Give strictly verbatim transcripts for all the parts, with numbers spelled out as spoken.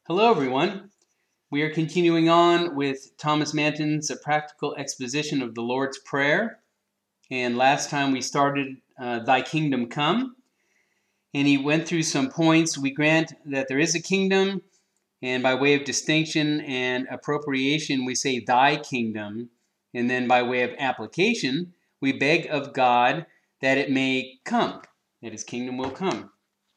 Hello, everyone. We are continuing on with Thomas Manton's A Practical Exposition of the Lord's Prayer. And last time we started uh, Thy Kingdom Come. And he went through some points. We grant that there is a kingdom. And by way of distinction and appropriation, we say Thy Kingdom. And then by way of application, we beg of God that it may come, that His kingdom will come.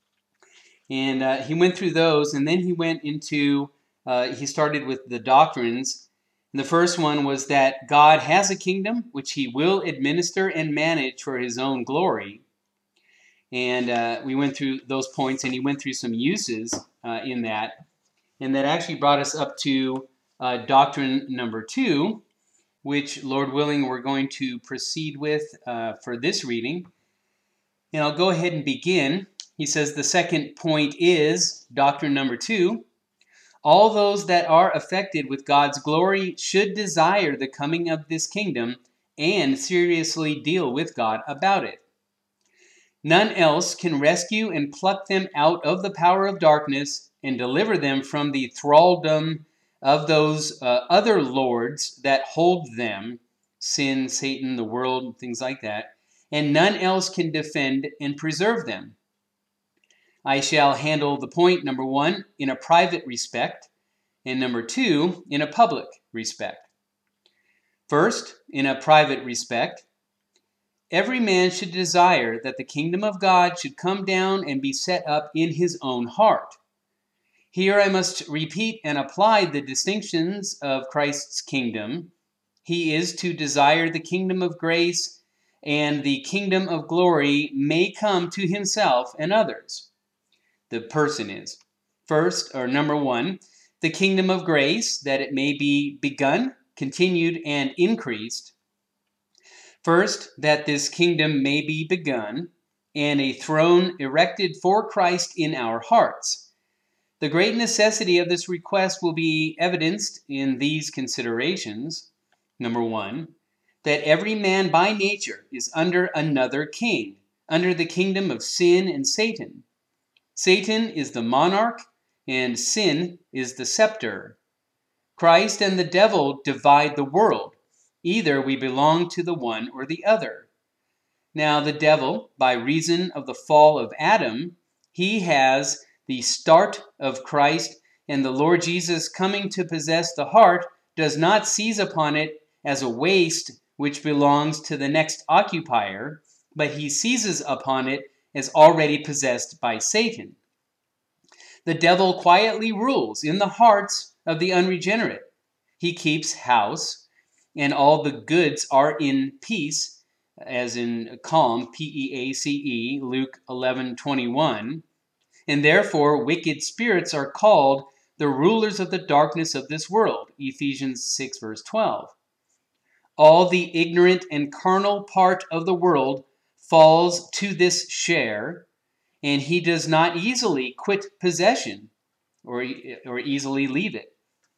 And uh, he went through those, and then he went into, uh, he started with the doctrines. And the first one was that God has a kingdom which He will administer and manage for His own glory. And uh, we went through those points, and he went through some uses uh, in that. And that actually brought us up to uh, doctrine number two, which, Lord willing, we're going to proceed with uh, for this reading. And I'll go ahead and begin. He says the second point is, doctrine number two, all those that are affected with God's glory should desire the coming of this kingdom and seriously deal with God about it. None else can rescue and pluck them out of the power of darkness and deliver them from the thraldom of those uh, other lords that hold them, sin, Satan, the world, things like that, and none else can defend and preserve them. I shall handle the point, number one, in a private respect, and number two, in a public respect. First, in a private respect, every man should desire that the kingdom of God should come down and be set up in his own heart. Here I must repeat and apply the distinctions of Christ's kingdom. He is to desire the kingdom of grace, and the kingdom of glory may come to himself and others. The person is. First, or number one, the kingdom of grace, that it may be begun, continued, and increased. First, that this kingdom may be begun, and a throne erected for Christ in our hearts. The great necessity of this request will be evidenced in these considerations. Number one, that every man by nature is under another king, under the kingdom of sin and Satan. Satan is the monarch, and sin is the scepter. Christ and the devil divide the world. Either we belong to the one or the other. Now the devil, by reason of the fall of Adam, he has the start of Christ, and the Lord Jesus coming to possess the heart does not seize upon it as a waste which belongs to the next occupier, but he seizes upon it as already possessed by Satan. The devil quietly rules in the hearts of the unregenerate. He keeps house, and all the goods are in peace, as in calm, P E A C E, Luke eleven twenty-one. And therefore wicked spirits are called the rulers of the darkness of this world, Ephesians six verse twelve. All the ignorant and carnal part of the world falls to this share, and he does not easily quit possession or, or easily leave it.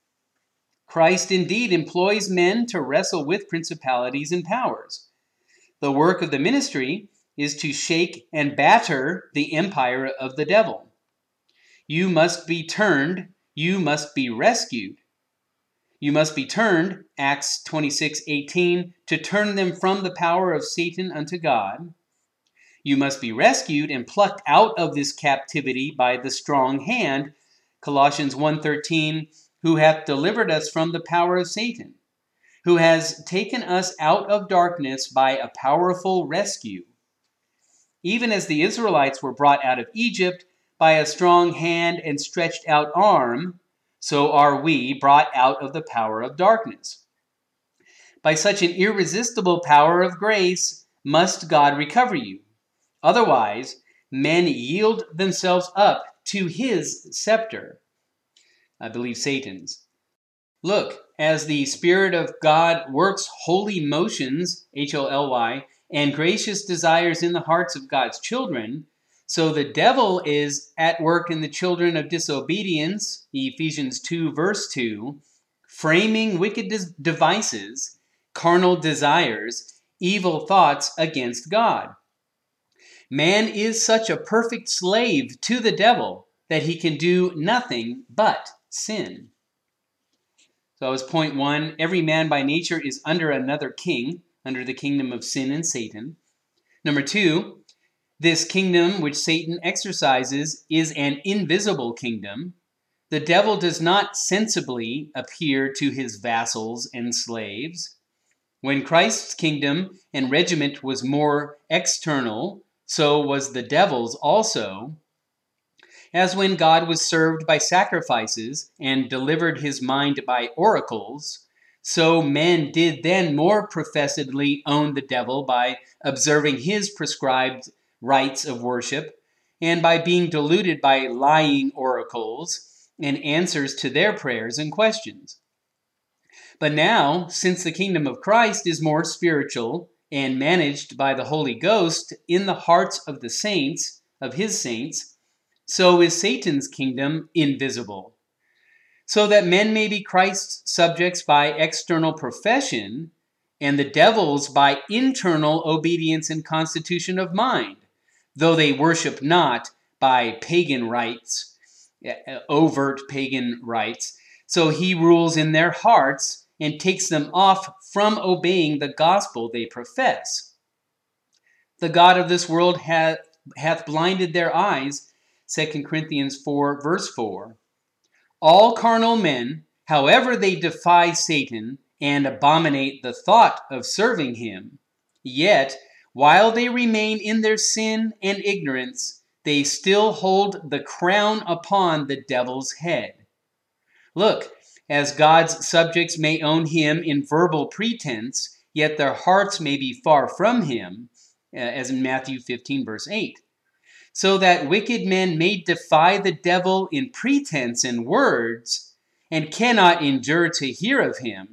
Christ indeed employs men to wrestle with principalities and powers. The work of the ministry is to shake and batter the empire of the devil. You must be turned, you must be rescued. You must be turned, Acts twenty-six eighteen, to turn them from the power of Satan unto God. You must be rescued and plucked out of this captivity by the strong hand, Colossians one thirteen, who hath delivered us from the power of Satan, who has taken us out of darkness by a powerful rescue. Even as the Israelites were brought out of Egypt by a strong hand and stretched out arm, so are we brought out of the power of darkness. By such an irresistible power of grace must God recover you. Otherwise, men yield themselves up to his scepter. I believe Satan's. Look, as the Spirit of God works holy motions, H O L Y, and gracious desires in the hearts of God's children, so the devil is at work in the children of disobedience, Ephesians two verse two, framing wicked devices, carnal desires, evil thoughts against God. Man is such a perfect slave to the devil that he can do nothing but sin. So that was point one. Every man by nature is under another king, under the kingdom of sin and Satan. Number two, this kingdom which Satan exercises is an invisible kingdom. The devil does not sensibly appear to his vassals and slaves. When Christ's kingdom and regiment was more external, so was the devil's also. As when God was served by sacrifices and delivered his mind by oracles, so men did then more professedly own the devil by observing his prescribed rites of worship and by being deluded by lying oracles and answers to their prayers and questions. But now, since the kingdom of Christ is more spiritual and managed by the Holy Ghost in the hearts of the saints, of his saints, so is Satan's kingdom invisible, so that men may be Christ's subjects by external profession, and the devil's by internal obedience and constitution of mind, though they worship not by pagan rites, overt pagan rites. So he rules in their hearts and takes them off from obeying the gospel they profess. The God of this world hath, hath blinded their eyes, Second Corinthians four, verse four. All carnal men, however they defy Satan and abominate the thought of serving him, yet, while they remain in their sin and ignorance, they still hold the crown upon the devil's head. Look, as God's subjects may own him in verbal pretense, yet their hearts may be far from him, as in Matthew fifteen, verse eight. So that wicked men may defy the devil in pretense and words, and cannot endure to hear of him.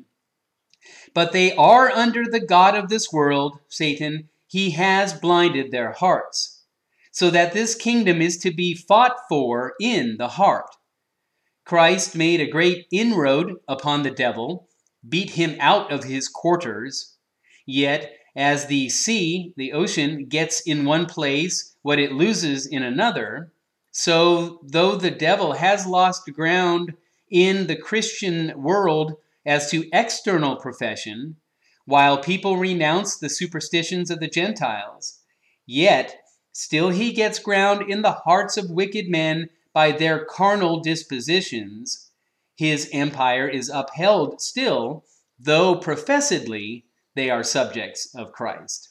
But they are under the god of this world, Satan. He has blinded their hearts, so that this kingdom is to be fought for in the heart. Christ made a great inroad upon the devil, beat him out of his quarters. Yet, as the sea, the ocean, gets in one place what it loses in another, so though the devil has lost ground in the Christian world as to external profession, while people renounce the superstitions of the Gentiles, yet still he gets ground in the hearts of wicked men by their carnal dispositions. His empire is upheld still, though professedly they are subjects of Christ.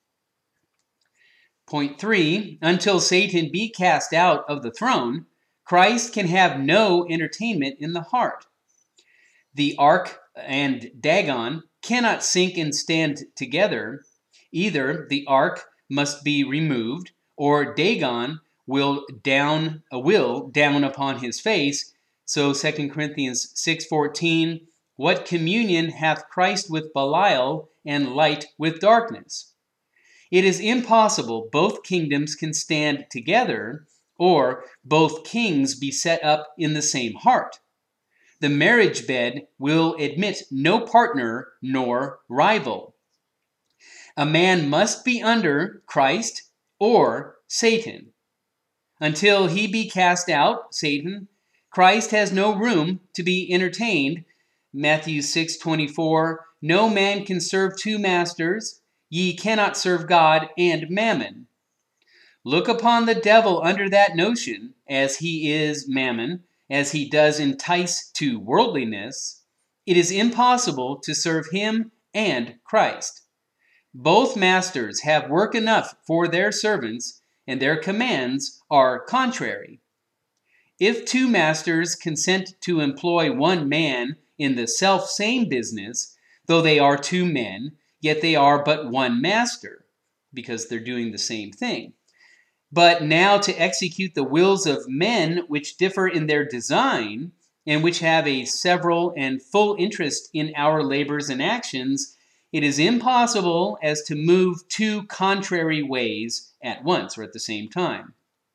Point three, until Satan be cast out of the throne, Christ can have no entertainment in the heart. The ark and Dagon cannot sink and stand together. Either the ark must be removed, or Dagon will down uh, will down upon his face. So Second Corinthians six fourteen, what communion hath Christ with Belial, and light with darkness? It is impossible both kingdoms can stand together, or both kings be set up in the same heart. The marriage bed will admit no partner nor rival. A man must be under Christ or Satan. Until he be cast out, Satan, Christ has no room to be entertained. Matthew six twenty-four, no man can serve two masters. Ye cannot serve God and mammon. Look upon the devil under that notion, as he is mammon, as he does entice to worldliness. It is impossible to serve him and Christ. Both masters have work enough for their servants, and their commands are contrary. If two masters consent to employ one man in the self-same business, though they are two men, yet they are but one master, because they're doing the same thing. But now to execute the wills of men which differ in their design, and which have a several and full interest in our labors and actions, it is impossible as to move two contrary ways at once or at the same time.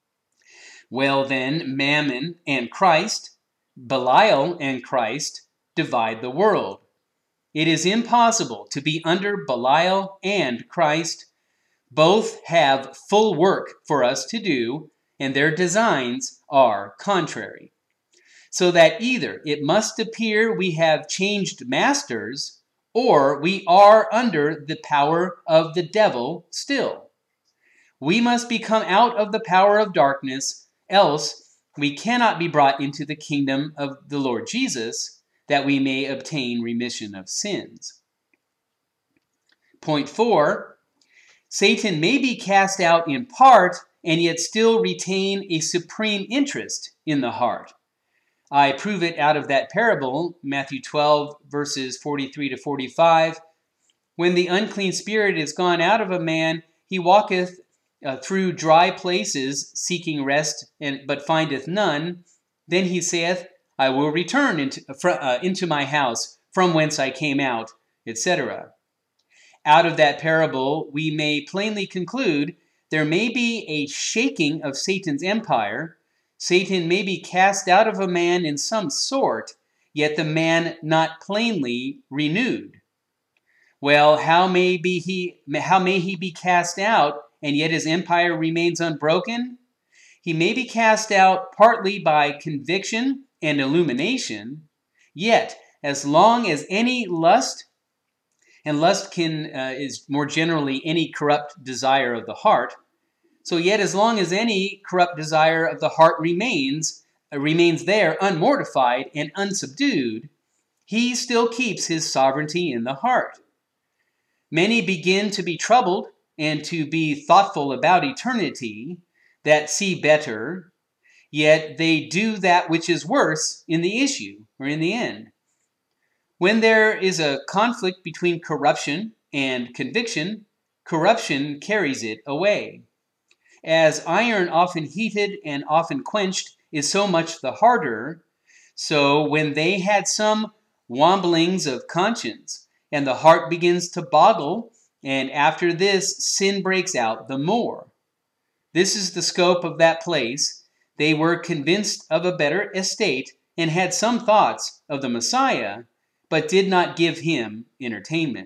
Well then, Mammon and Christ, Belial and Christ, divide the world. It is impossible to be under Belial and Christ. Both have full work for us to do, and their designs are contrary. so that either it must appear we have changed masters, or we are under the power of the devil still. We must become out of the power of darkness, else we cannot be brought into the kingdom of the Lord Jesus, that we may obtain remission of sins. Point four, Satan may be cast out in part and yet still retain a supreme interest in the heart. I prove it out of that parable, Matthew twelve, verses forty-three to forty-five. When the unclean spirit is gone out of a man, he walketh uh, through dry places, seeking rest, and but findeth none. Then he saith, I will return into, uh, into my house, from whence I came out, et cetera. Out of that parable, we may plainly conclude there may be a shaking of Satan's empire. Satan may be cast out of a man in some sort, yet the man not plainly renewed. Well, how may be he how may he be cast out, and yet his empire remains unbroken? He may be cast out partly by conviction and illumination, yet as long as any lust, and lust can uh, is more generally any corrupt desire of the heart, so yet as long as any corrupt desire of the heart remains, uh, remains there unmortified and unsubdued, he still keeps his sovereignty in the heart. Many begin to be troubled and to be thoughtful about eternity, that see better, yet they do that which is worse in the issue or in the end. When there is a conflict between corruption and conviction, corruption carries it away. As iron often heated and often quenched is so much the harder, so when they had some wamblings of conscience, and the heart begins to boggle, and after this sin breaks out the more. This is the scope of that place. They were convinced of a better estate and had some thoughts of the Messiah, but did not give him entertainment.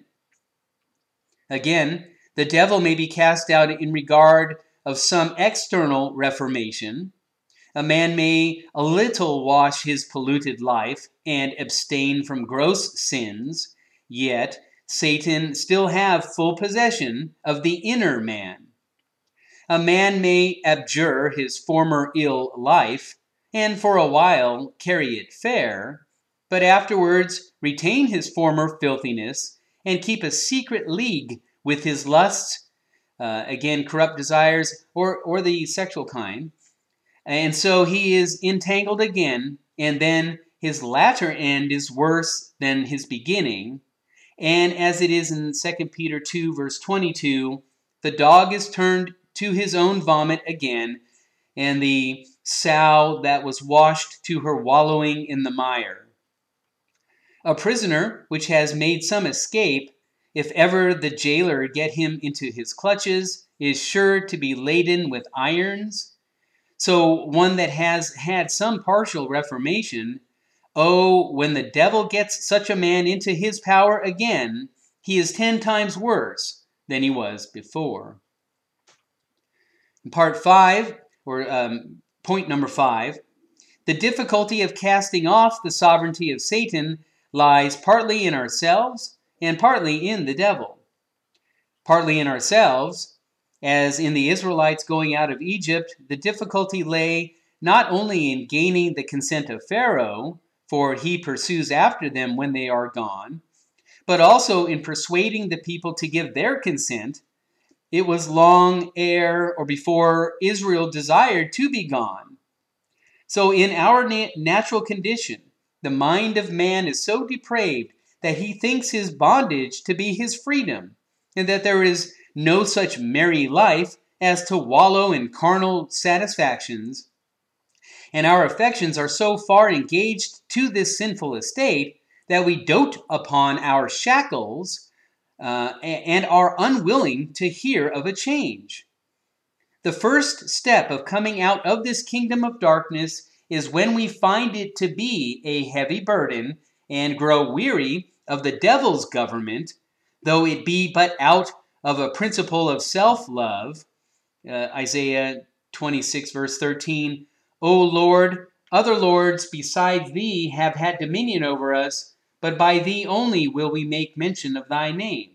Again, the devil may be cast out in regard of some external reformation. A man may a little wash his polluted life and abstain from gross sins, yet Satan still have full possession of the inner man. A man may abjure his former ill life, and for a while carry it fair, but afterwards retain his former filthiness and keep a secret league with his lusts, uh, again, corrupt desires, or, or the sexual kind. And so he is entangled again, and then his latter end is worse than his beginning. And as it is in Second Peter two, verse twenty-two, the dog is turned to his own vomit again, and the sow that was washed to her wallowing in the mire. A prisoner which has made some escape, if ever the jailer get him into his clutches, is sure to be laden with irons. So one that has had some partial reformation, oh, when the devil gets such a man into his power again, he is ten times worse than he was before. In part five, or um, point number five, the difficulty of casting off the sovereignty of Satan lies partly in ourselves and partly in the devil. Partly in ourselves, as in the Israelites going out of Egypt, the difficulty lay not only in gaining the consent of Pharaoh, for he pursues after them when they are gone, but also in persuading the people to give their consent. It was long ere or before Israel desired to be gone. So in our na- natural condition, the mind of man is so depraved that he thinks his bondage to be his freedom, and that there is no such merry life as to wallow in carnal satisfactions. And our affections are so far engaged to this sinful estate that we dote upon our shackles uh, and are unwilling to hear of a change. The first step of coming out of this kingdom of darkness is when we find it to be a heavy burden and grow weary of the devil's government, though it be but out of a principle of self-love. Uh, Isaiah twenty-six, verse thirteen, O Lord, Other lords besides thee have had dominion over us, but by thee only will we make mention of thy name.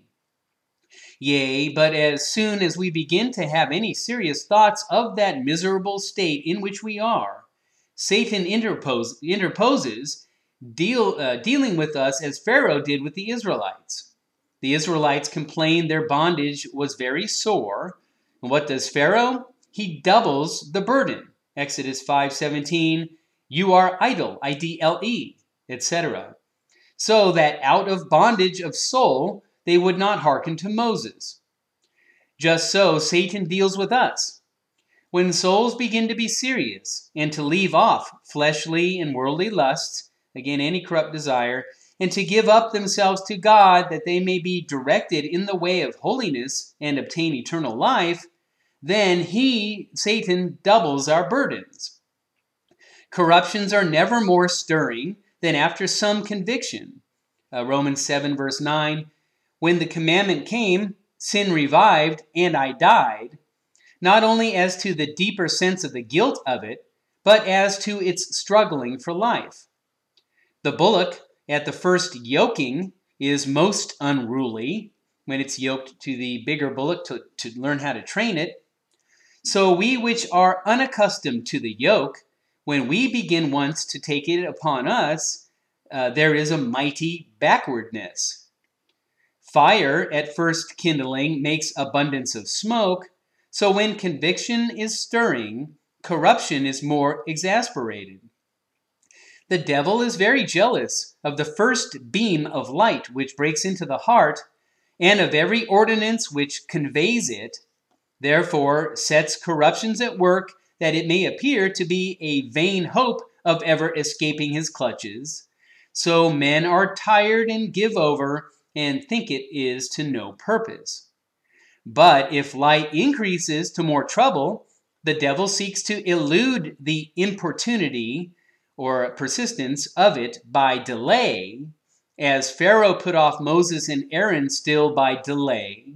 Yea, but as soon as we begin to have any serious thoughts of that miserable state in which we are, Satan interpose, interposes, deal, uh, dealing with us as Pharaoh did with the Israelites. The Israelites complained their bondage was very sore. And what does Pharaoh? He doubles the burden. Exodus five seventeen, you are idle, I D L E, et cetera. So that out of bondage of soul, they would not hearken to Moses. Just so, Satan deals with us. When souls begin to be serious and to leave off fleshly and worldly lusts, again, any corrupt desire, and to give up themselves to God that they may be directed in the way of holiness and obtain eternal life, then he, Satan, doubles our burdens. Corruptions are never more stirring than after some conviction. Uh, Romans seven verse nine, when the commandment came, sin revived, and I died, not only as to the deeper sense of the guilt of it, but as to its struggling for life. The bullock at the first yoking is most unruly when it's yoked to the bigger bullock to, to learn how to train it. So we which are unaccustomed to the yoke, when we begin once to take it upon us, uh, there is a mighty backwardness. Fire at first kindling makes abundance of smoke, so when conviction is stirring, corruption is more exasperated. The devil is very jealous of the first beam of light which breaks into the heart, and of every ordinance which conveys it, therefore sets corruptions at work, that it may appear to be a vain hope of ever escaping his clutches. So men are tired and give over, and think it is to no purpose. But if light increases to more trouble, the devil seeks to elude the importunity or persistence of it by delay, as Pharaoh put off Moses and Aaron still by delay,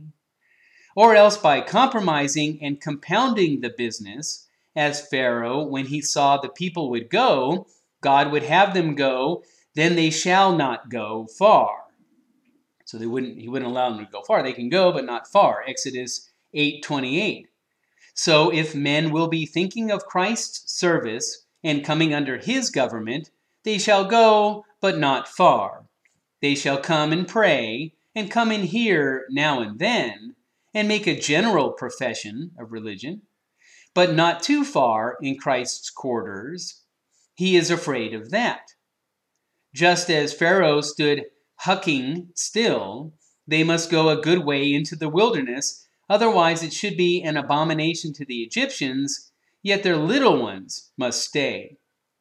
or else by compromising and compounding the business, as Pharaoh, when he saw the people would go, God would have them go, then they shall not go far. So they wouldn't, he wouldn't allow them to go far. They can go, but not far. Exodus eight twenty-eight. So if men will be thinking of Christ's service and coming under his government, they shall go, but not far. They shall come and pray, and come and hear now and then, and make a general profession of religion, but not too far in Christ's quarters. He is afraid of that. Just as Pharaoh stood hucking still, they must go a good way into the wilderness, otherwise it should be an abomination to the Egyptians, yet their little ones must stay.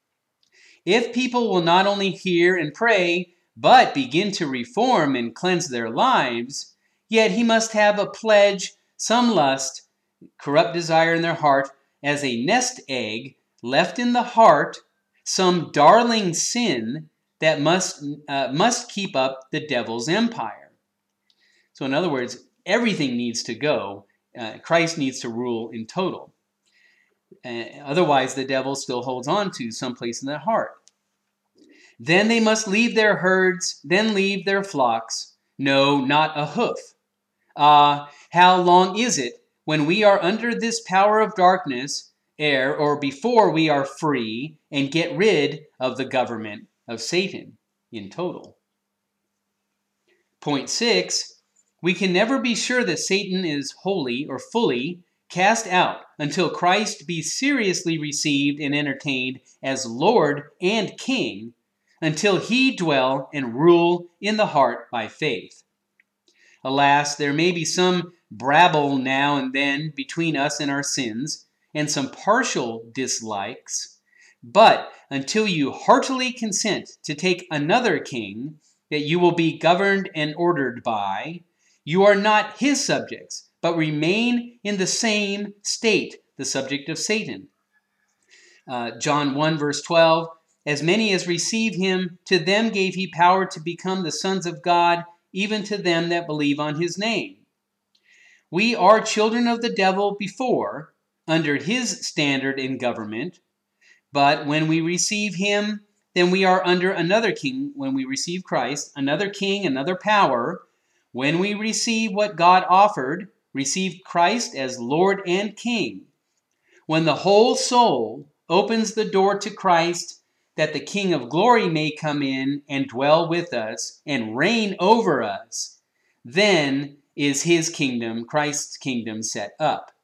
If people will not only hear and pray, but begin to reform and cleanse their lives, yet he must have a pledge, some lust, corrupt desire in their heart, as a nest egg left in the heart, some darling sin that must uh, must keep up the devil's empire. So in other words, everything needs to go. Uh, Christ needs to rule in total. Uh, otherwise, the devil still holds on to someplace in their heart. Then they must leave their herds, then leave their flocks. No, not a hoof. Ah, uh, how long is it when we are under this power of darkness, ere or before we are free and get rid of the government of Satan in total? Point six, we can never be sure that Satan is wholly or fully cast out until Christ be seriously received and entertained as Lord and King, until he dwell and rule in the heart by faith. Alas, there may be some brabble now and then between us and our sins, and some partial dislikes, but until you heartily consent to take another king that you will be governed and ordered by, you are not his subjects, but remain in the same state, the subject of Satan. Uh, John one verse twelve, as many as receive him, to them gave he power to become the sons of God, even to them that believe on his name. We are children of the devil before, under his standard in government, But when we receive him, then we are under another king. When we receive Christ, another king, another power. When we receive what God offered, receive Christ as Lord and King. When the whole soul opens the door to Christ, that the King of glory may come in and dwell with us and reign over us, then is his kingdom, Christ's kingdom, set up.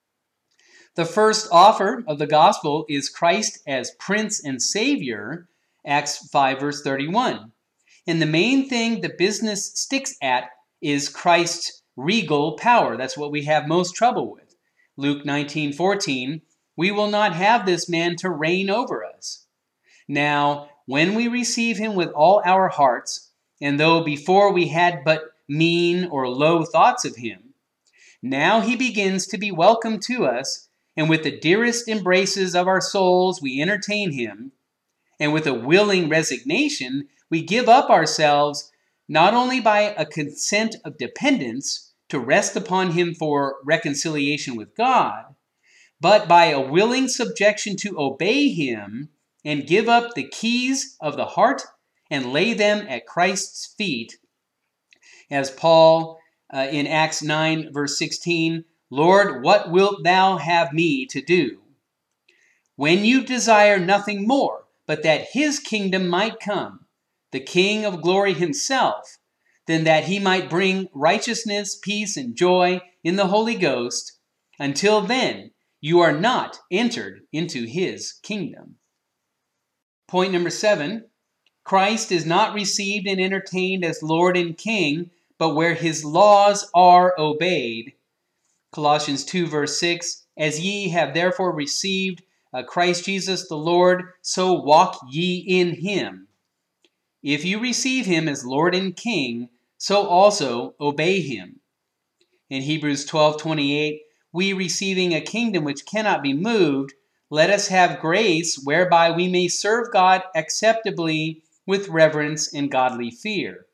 The first offer of the gospel is Christ as Prince and Savior, Acts five, verse thirty-one. And the main thing the business sticks at is Christ's regal power. That's what we have most trouble with. Luke nineteen fourteen, we will not have this man to reign over us. Now, when we receive him with all our hearts, and though before we had but mean or low thoughts of him, now he begins to be welcome to us, and with the dearest embraces of our souls we entertain him, and with a willing resignation we give up ourselves not only by a consent of dependence to rest upon him for reconciliation with God, but by a willing subjection to obey him and give up the keys of the heart and lay them at Christ's feet. As Paul uh, in Acts nine, verse sixteen, Lord, what wilt thou have me to do? When you desire nothing more, but that his kingdom might come, the King of glory himself, then that he might bring righteousness, peace, and joy in the Holy Ghost, until then you are not entered into his kingdom. Point number seven, Christ is not received and entertained as Lord and King, but where his laws are obeyed. Colossians two, verse six, as ye have therefore received uh, Christ Jesus the Lord, so walk ye in him. If you receive him as Lord and King, so also obey him. In Hebrews twelve twenty-eight, we receiving a kingdom which cannot be moved, let us have grace whereby we may serve God acceptably with reverence and godly fear.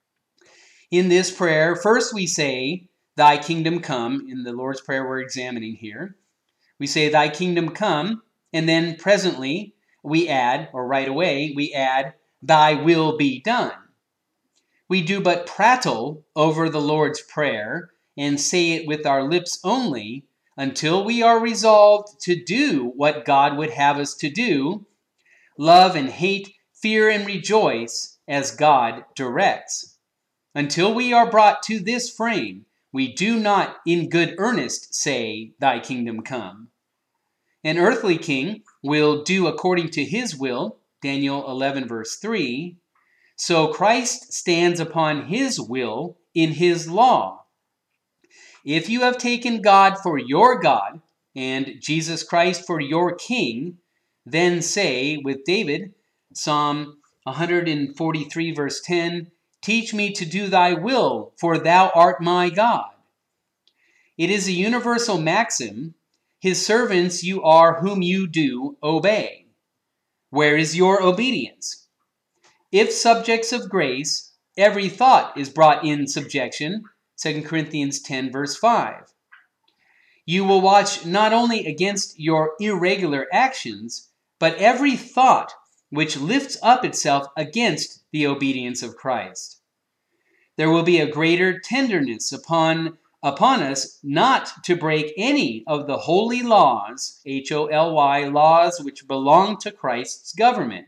In this prayer, first we say, Thy kingdom come, in the Lord's Prayer we're examining here. We say, Thy kingdom come, and then presently we add, or right away, we add, Thy will be done. We do but prattle over the Lord's Prayer and say it with our lips only until we are resolved to do what God would have us to do, love and hate, fear and rejoice as God directs. Until we are brought to this frame, we do not in good earnest say, Thy kingdom come. An earthly king will do according to his will, Daniel eleven, verse three. So Christ stands upon his will in his law. If you have taken God for your God and Jesus Christ for your king, then say with David, Psalm one forty-three, verse ten, Teach me to do thy will, for thou art my God. It is a universal maxim, his servants you are whom you do obey. Where is your obedience? If subjects of grace, every thought is brought in subjection, Second Corinthians ten, verse five. You will watch not only against your irregular actions, but every thought which lifts up itself against the obedience of Christ. There will be a greater tenderness upon, upon us not to break any of the holy laws, H O L Y, laws which belong to Christ's government.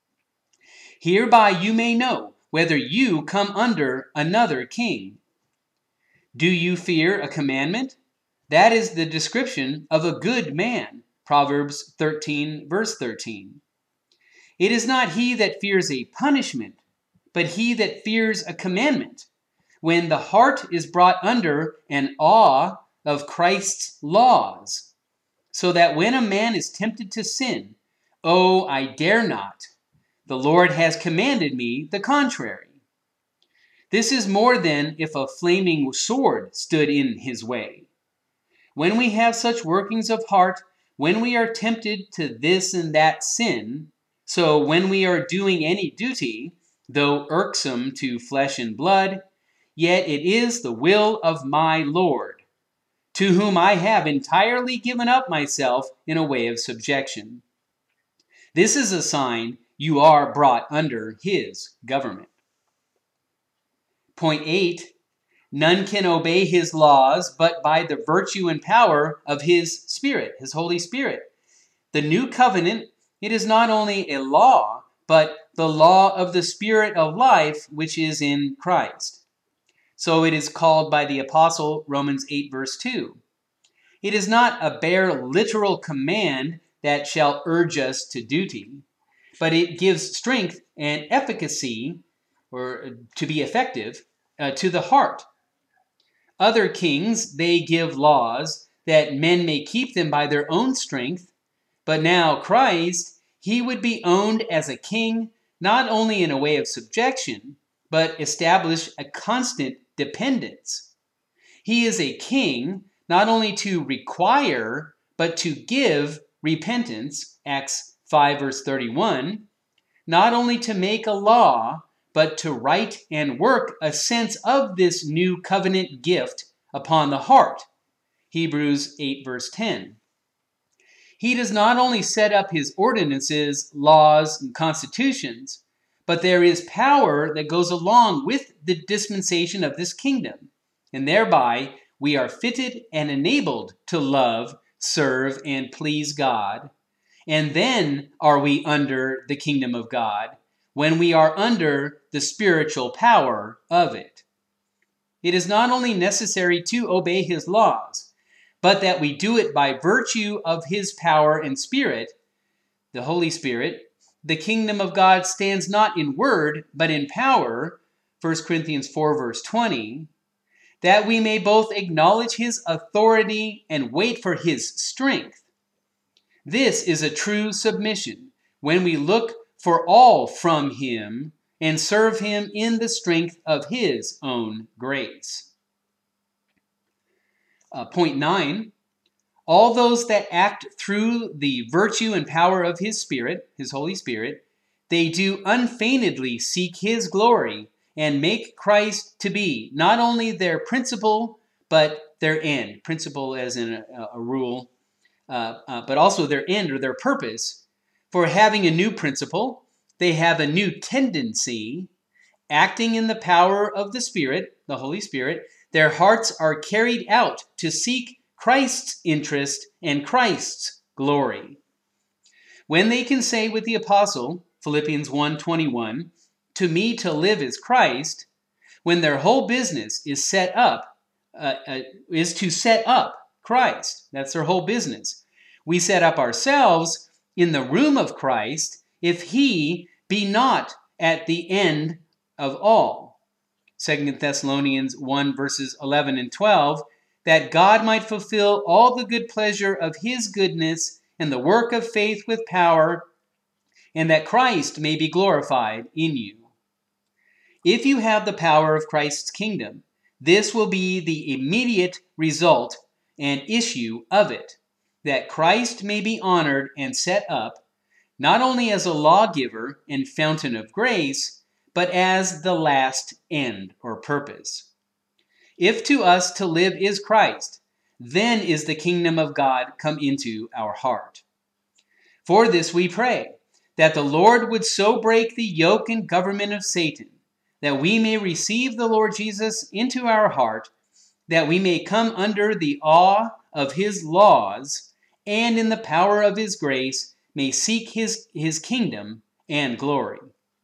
Hereby you may know whether you come under another king. Do you fear a commandment? That is the description of a good man, Proverbs thirteen, verse thirteen. It is not he that fears a punishment, but he that fears a commandment, when the heart is brought under an awe of Christ's laws, so that when a man is tempted to sin, oh, I dare not. The Lord has commanded me the contrary. This is more than if a flaming sword stood in his way. When we have such workings of heart, when we are tempted to this and that sin, so when we are doing any duty, though irksome to flesh and blood, yet it is the will of my Lord, to whom I have entirely given up myself in a way of subjection. This is a sign you are brought under his government. Point eight, none can obey his laws but by the virtue and power of his Spirit, his Holy Spirit. The new covenant, it is not only a law, but the law of the Spirit of life, which is in Christ. So it is called by the apostle, Romans eight, verse two. It is not a bare literal command that shall urge us to duty, but it gives strength and efficacy, or to be effective, uh, to the heart. Other kings, they give laws that men may keep them by their own strength, but now Christ, he would be owned as a king, not only in a way of subjection, but establish a constant dependence. He is a king not only to require, but to give repentance, Acts five, verse thirty-one, not only to make a law, but to write and work a sense of this new covenant gift upon the heart, Hebrews eight, verse ten. He does not only set up his ordinances, laws, and constitutions, but there is power that goes along with the dispensation of this kingdom, and thereby we are fitted and enabled to love, serve, and please God. And then are we under the kingdom of God, when we are under the spiritual power of it. It is not only necessary to obey his laws, but that we do it by virtue of his power and Spirit, the Holy Spirit. The kingdom of God stands not in word, but in power, First Corinthians four, verse twenty, that we may both acknowledge his authority and wait for his strength. This is a true submission, when we look for all from him and serve him in the strength of his own grace. Uh, point nine, all those that act through the virtue and power of his Spirit, his Holy Spirit, they do unfeignedly seek his glory and make Christ to be not only their principle, but their end. Principle as in a, a rule, uh, uh, but also their end or their purpose. For having a new principle, they have a new tendency, acting in the power of the Spirit, the Holy Spirit. Their hearts are carried out to seek Christ's interest and Christ's glory. When they can say with the apostle, Philippians one twenty-one, to me to live is Christ, when their whole business is set up, uh, uh, is to set up Christ. That's their whole business. We set up ourselves in the room of Christ, if he be not at the end of all. Second Thessalonians one, verses eleven and twelve, that God might fulfill all the good pleasure of his goodness and the work of faith with power, and that Christ may be glorified in you. If you have the power of Christ's kingdom, this will be the immediate result and issue of it, that Christ may be honored and set up, not only as a lawgiver and fountain of grace, but as the last end or purpose. If to us to live is Christ, then is the kingdom of God come into our heart. For this we pray, that the Lord would so break the yoke and government of Satan, that we may receive the Lord Jesus into our heart, that we may come under the awe of his laws, and in the power of his grace may seek his, his kingdom and glory.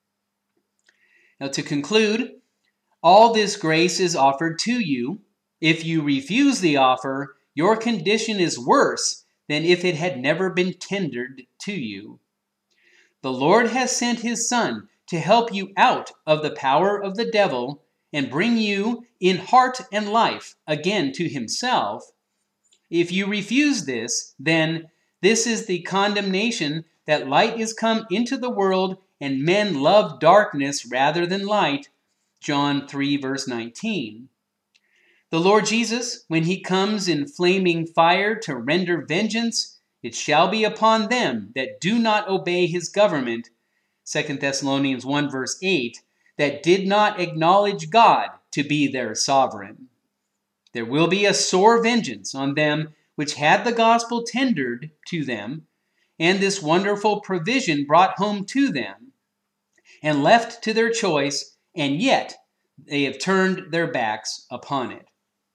Now to conclude, all this grace is offered to you. If you refuse the offer, your condition is worse than if it had never been tendered to you. The Lord has sent his Son to help you out of the power of the devil and bring you in heart and life again to himself. If you refuse this, then this is the condemnation, that light is come into the world, and men love darkness rather than light. John three, verse nineteen. The Lord Jesus, when he comes in flaming fire to render vengeance, it shall be upon them that do not obey his government. Second Thessalonians one, verse eight, that did not acknowledge God to be their sovereign. There will be a sore vengeance on them which had the gospel tendered to them, and this wonderful provision brought home to them, and left to their choice, and yet they have turned their backs upon it.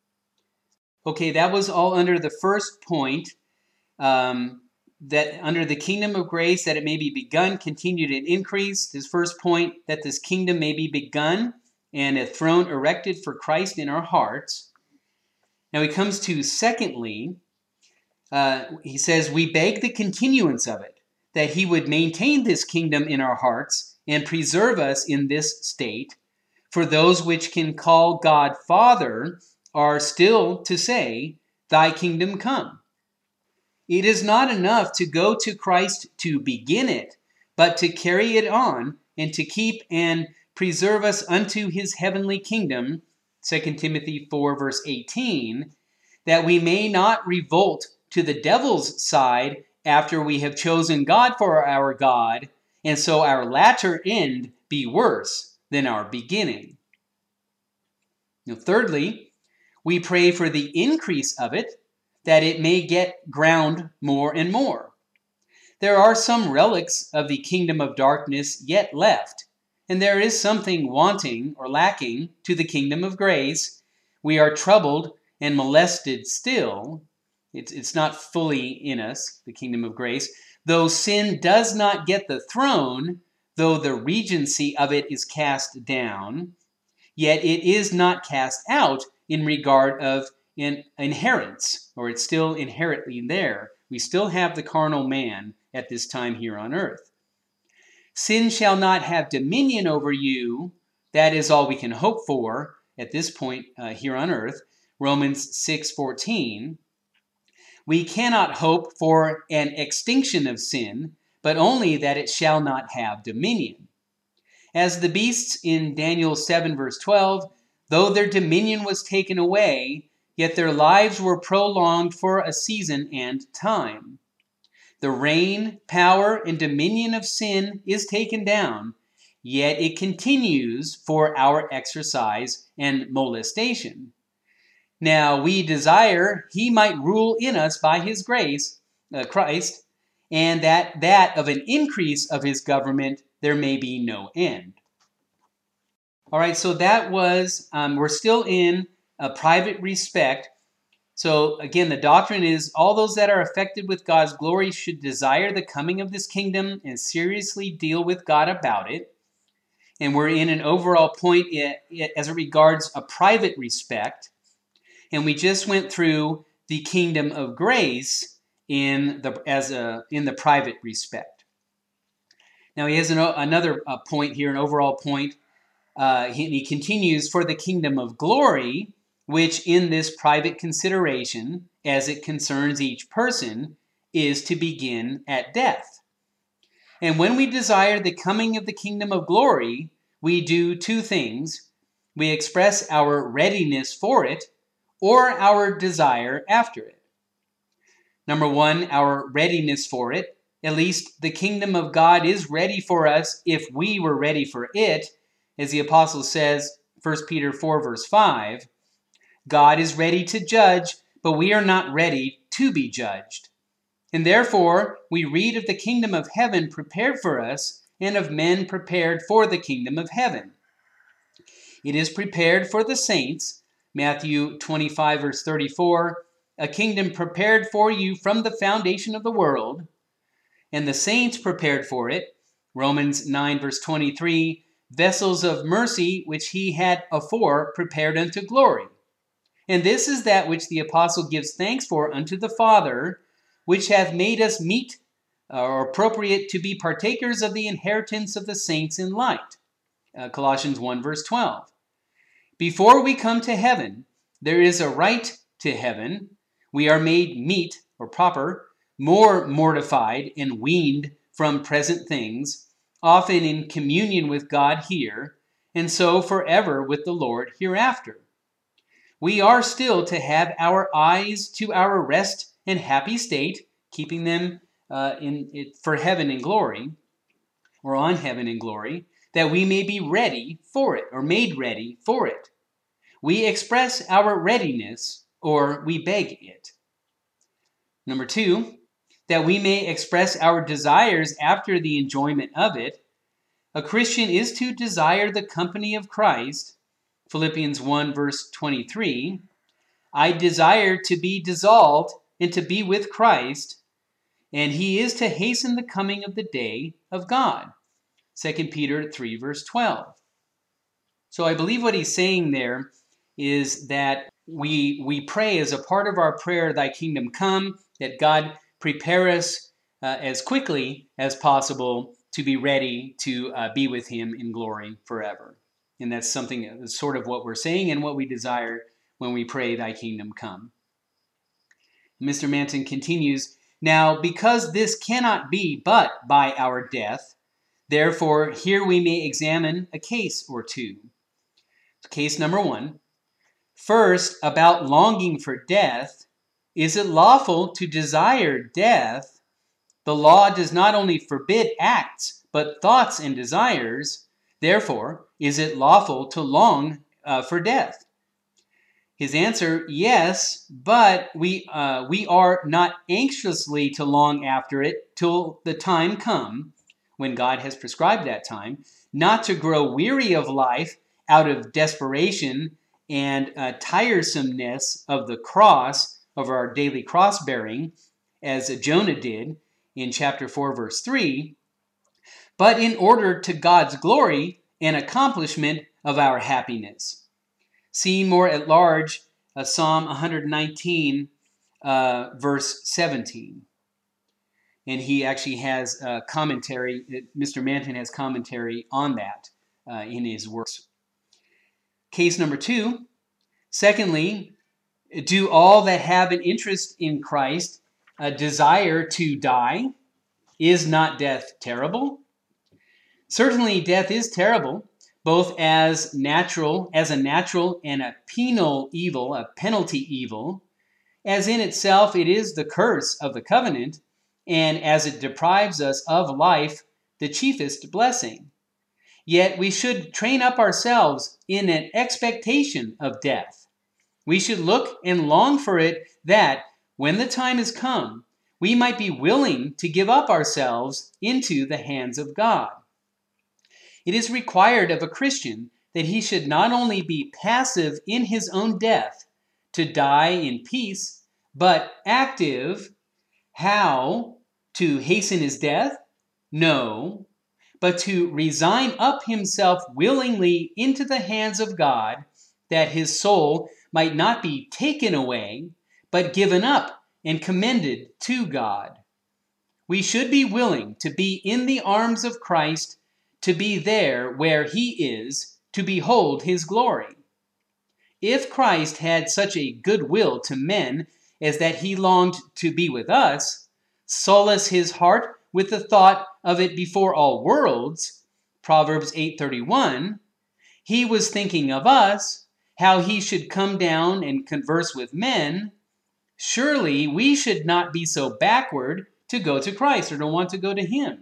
Okay, that was all under the first point, um, that under the kingdom of grace, that it may be begun, continued, and increased. This first point, that this kingdom may be begun, and a throne erected for Christ in our hearts. Now he comes to, secondly, uh, he says, we beg the continuance of it, that he would maintain this kingdom in our hearts and preserve us in this state. For those which can call God Father are still to say, thy kingdom come. It is not enough to go to Christ to begin it, but to carry it on and to keep and preserve us unto his heavenly kingdom, Second Timothy four, verse eighteen, that we may not revolt to the devil's side after we have chosen God for our God, and so our latter end be worse than our beginning. Now, thirdly, we pray for the increase of it, that it may get ground more and more. There are some relics of the kingdom of darkness yet left, and there is something wanting or lacking to the kingdom of grace. We are troubled and molested still. It's, it's not fully in us, the kingdom of grace. Though sin does not get the throne, though the regency of it is cast down, yet it is not cast out in regard of in inheritance, or it's still inherently there. We still have the carnal man at this time here on earth. Sin shall not have dominion over you. That is all we can hope for at this point uh, here on earth. Romans six fourteen. We cannot hope for an extinction of sin, but only that it shall not have dominion. As the beasts in Daniel seven, verse twelve, though their dominion was taken away, yet their lives were prolonged for a season and time. The reign, power, and dominion of sin is taken down, yet it continues for our exercise and molestation. Now we desire he might rule in us by his grace, uh, Christ, and that that of an increase of his government there may be no end. All right, so that was, um, we're still in a private respect. So again, the doctrine is all those that are affected with God's glory should desire the coming of this kingdom and seriously deal with God about it. And we're in an overall point as it regards a private respect. And we just went through the kingdom of grace in the as a in the private respect. Now he has an, another uh, point here, an overall point. Uh, he, he continues, for the kingdom of glory, which in this private consideration, as it concerns each person, is to begin at death. And when we desire the coming of the kingdom of glory, we do two things. We express our readiness for it, or our desire after it. Number one, our readiness for it. At least the kingdom of God is ready for us if we were ready for it. As the apostle says, First Peter four, verse five, God is ready to judge, but we are not ready to be judged. And therefore, we read of the kingdom of heaven prepared for us, and of men prepared for the kingdom of heaven. It is prepared for the saints, Matthew twenty-five, verse thirty-four, a kingdom prepared for you from the foundation of the world, and the saints prepared for it, Romans nine, verse twenty-three, vessels of mercy which he had afore prepared unto glory. And this is that which the apostle gives thanks for unto the Father, which hath made us meet or appropriate to be partakers of the inheritance of the saints in light. Uh, Colossians one, verse twelve. Before we come to heaven, there is a right to heaven. We are made meet, or proper, more mortified and weaned from present things, often in communion with God here, and so forever with the Lord hereafter. We are still to have our eyes to our rest and happy state, keeping them uh, in it for heaven and glory, or on heaven and glory, that we may be ready for it, or made ready for it. We express our readiness, or we beg it. Number two, that we may express our desires after the enjoyment of it, a Christian is to desire the company of Christ. Philippians one verse twenty-three, I desire to be dissolved and to be with Christ, and he is to hasten the coming of the day of God. Second Peter three verse twelve. So I believe what he's saying there is that we, we pray as a part of our prayer, thy kingdom come, that God prepare us uh, as quickly as possible to be ready to uh, be with him in glory forever. And that's something that's sort of what we're saying and what we desire when we pray, thy kingdom come. Mister Manton continues, now, because this cannot be but by our death, therefore here we may examine a case or two. Case number one, first, about longing for death. Is it lawful to desire death? The law does not only forbid acts, but thoughts and desires. Therefore, is it lawful to long uh, for death? His answer, yes, but we uh, we are not anxiously to long after it till the time come, when God has prescribed that time, not to grow weary of life out of desperation and uh, tiresomeness of the cross, of our daily cross bearing, as Jonah did in chapter four, verse three, but in order to God's glory and accomplishment of our happiness. See more at large uh, Psalm one nineteen, uh, verse seventeen. And he actually has a commentary, Mister Manton has commentary on that uh, in his works. Case number two, secondly, do all that have an interest in Christ uh, desire to die? Is not death terrible? Certainly death is terrible, both as natural, as a natural and a penal evil, a penalty evil, as in itself it is the curse of the covenant, and as it deprives us of life, the chiefest blessing. Yet we should train up ourselves in an expectation of death. We should look and long for it, that, when the time is come, we might be willing to give up ourselves into the hands of God. It is required of a Christian that he should not only be passive in his own death, to die in peace, but active. How? To hasten his death? No, but to resign up himself willingly into the hands of God, that his soul might not be taken away, but given up and commended to God. We should be willing to be in the arms of Christ, to be there where he is, to behold his glory. If Christ had such a good will to men as that he longed to be with us, solace his heart with the thought of it before all worlds, Proverbs eight thirty-one, he was thinking of us, how he should come down and converse with men. Surely we should not be so backward to go to Christ or to want to go to him.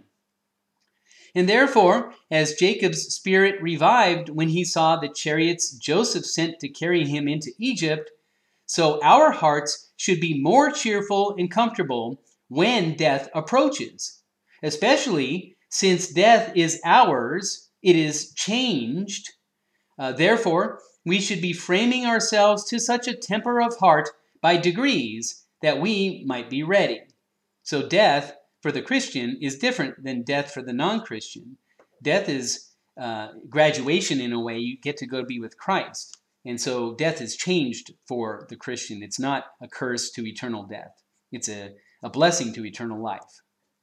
And therefore, as Jacob's spirit revived when he saw the chariots Joseph sent to carry him into Egypt, so our hearts should be more cheerful and comfortable when death approaches, especially since death is ours, it is changed. Uh, therefore, we should be framing ourselves to such a temper of heart by degrees that we might be ready. So death for the Christian is different than death for the non-Christian. Death is uh, graduation in a way. You get to go be with Christ. And so death is changed for the Christian. It's not a curse to eternal death. It's a, a blessing to eternal life.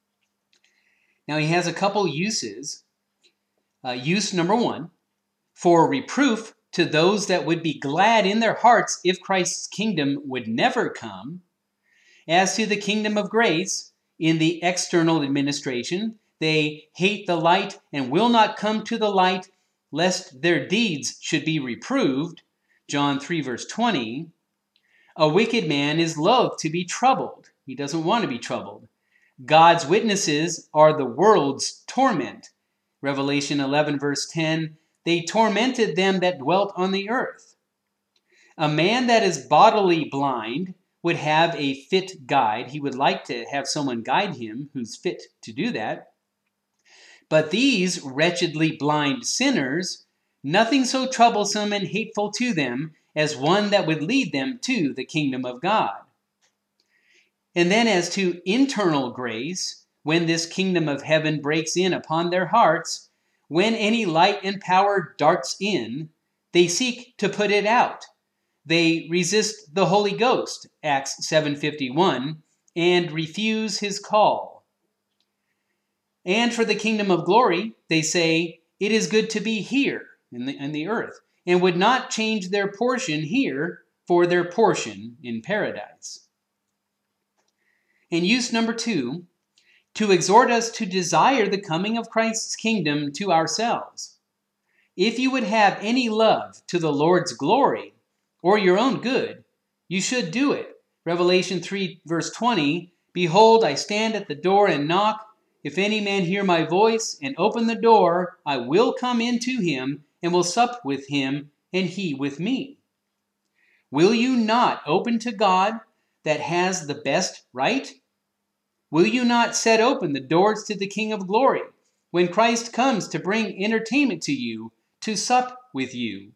Now he has a couple uses. Uh, use number one, for reproof to those that would be glad in their hearts if Christ's kingdom would never come. As to the kingdom of grace, in the external administration, they hate the light and will not come to the light, lest their deeds should be reproved. John three, verse twenty. A wicked man is loath to be troubled. He doesn't want to be troubled. God's witnesses are the world's torment. Revelation eleven, verse ten. They tormented them that dwelt on the earth. A man that is bodily blind would have a fit guide. He would like to have someone guide him who's fit to do that. But these wretchedly blind sinners, nothing so troublesome and hateful to them as one that would lead them to the kingdom of God. And then as to internal grace, when this kingdom of heaven breaks in upon their hearts, when any light and power darts in, they seek to put it out. They resist the Holy Ghost, Acts seven fifty-one, and refuse his call. And for the kingdom of glory, they say, it is good to be here in the, in the earth, and would not change their portion here for their portion in paradise. And use number two, to exhort us to desire the coming of Christ's kingdom to ourselves. If you would have any love to the Lord's glory or your own good, you should do it. Revelation three, verse twenty, behold, I stand at the door and knock. If any man hear my voice and open the door, I will come into him and will sup with him and he with me. Will you not open to God that has the best right? Will you not set open the doors to the King of glory when Christ comes to bring entertainment to you, to sup with you?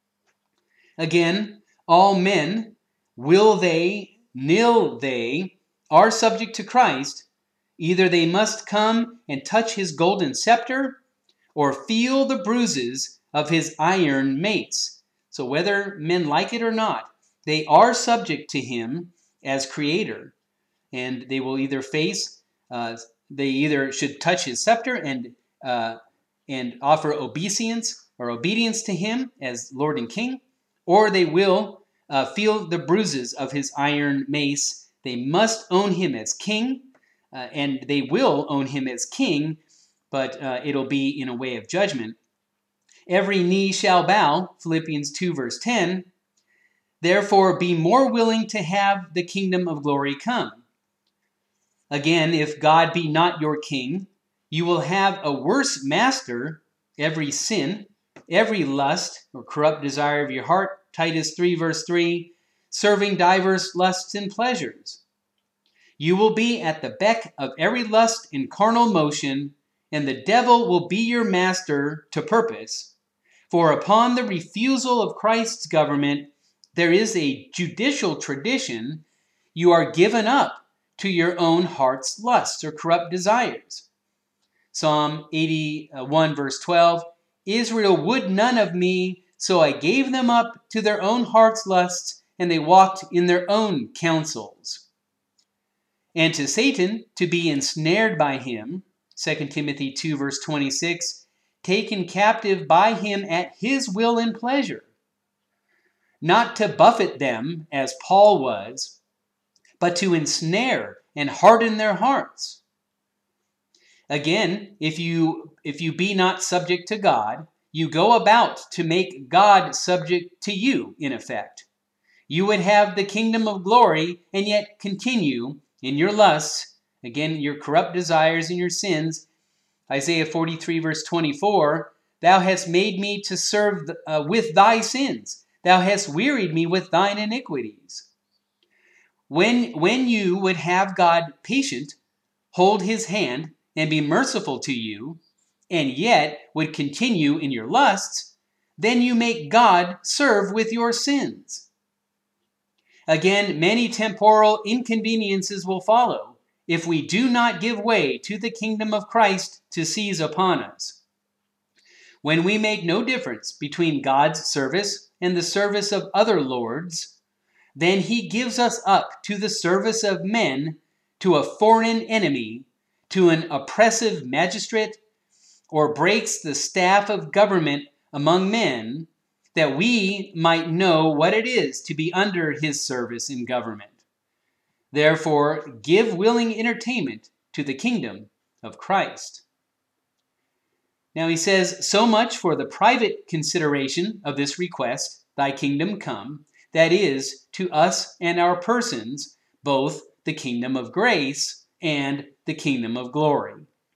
Again, all men, will they, nil they, are subject to Christ. Either they must come and touch his golden scepter or feel the bruises of his iron mates. So whether men like it or not, they are subject to him as creator. And they will either face, uh, they either should touch his scepter and uh, and offer obeisance or obedience to him as Lord and King, or they will uh, feel the bruises of his iron mace. They must own him as king. Uh, and they will own him as king, but uh, it'll be in a way of judgment. Every knee shall bow, Philippians two, verse ten. Therefore, be more willing to have the kingdom of glory come. Again, if God be not your king, you will have a worse master, every sin, every lust or corrupt desire of your heart, Titus three, verse three, serving divers lusts and pleasures. You will be at the beck of every lust and carnal motion, and the devil will be your master to purpose. For upon the refusal of Christ's government, there is a judicial tradition. You are given up to your own heart's lusts or corrupt desires. Psalm eighty-one, verse twelve, Israel would none of me, so I gave them up to their own heart's lusts, and they walked in their own counsels. And to Satan, to be ensnared by him, Second Timothy two, verse twenty-six, taken captive by him at his will and pleasure. Not to buffet them, as Paul was, but to ensnare and harden their hearts. Again, if you, if you be not subject to God, you go about to make God subject to you, in effect. You would have the kingdom of glory and yet continue in your lusts, again, your corrupt desires and your sins. Isaiah forty-three, verse twenty-four, thou hast made me to serve uh, with thy sins. Thou hast wearied me with thine iniquities. When, when you would have God patient, hold his hand, and be merciful to you, and yet would continue in your lusts, then you make God serve with your sins. Again, many temporal inconveniences will follow if we do not give way to the kingdom of Christ to seize upon us. When we make no difference between God's service and the service of other lords, then he gives us up to the service of men, to a foreign enemy, to an oppressive magistrate, or breaks the staff of government among men, that we might know what it is to be under his service in government. Therefore, give willing entertainment to the kingdom of Christ. Now he says, so much for the private consideration of this request, thy kingdom come, that is, to us and our persons, both the kingdom of grace and the kingdom of glory.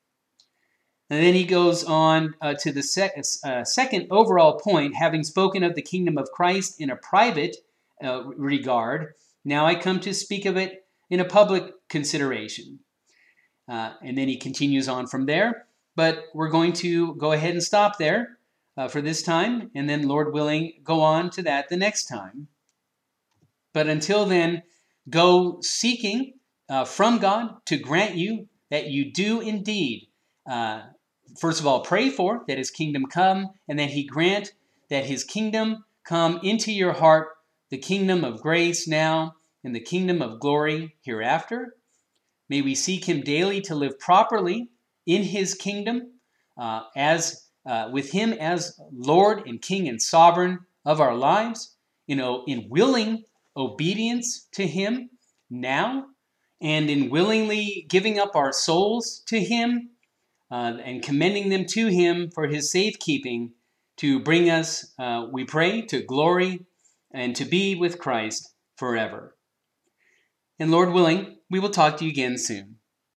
And then he goes on uh, to the sec- uh, second overall point, having spoken of the kingdom of Christ in a private uh, regard, Now I come to speak of it in a public consideration. Uh, and then he continues on from there. But we're going to go ahead and stop there uh, for this time, and then, Lord willing, go on to that the next time. But until then, go seeking uh, from God to grant you that you do indeed, uh, first of all, pray for that his kingdom come, and that he grant that his kingdom come into your heart, the kingdom of grace now and the kingdom of glory hereafter. May we seek him daily to live properly in his kingdom, uh, as uh, with him as Lord and King and sovereign of our lives, you know, in willing obedience to him now, and in willingly giving up our souls to him uh, and commending them to him for his safekeeping, to bring us, uh, we pray, to glory and to be with Christ forever. And Lord willing, we will talk to you again soon.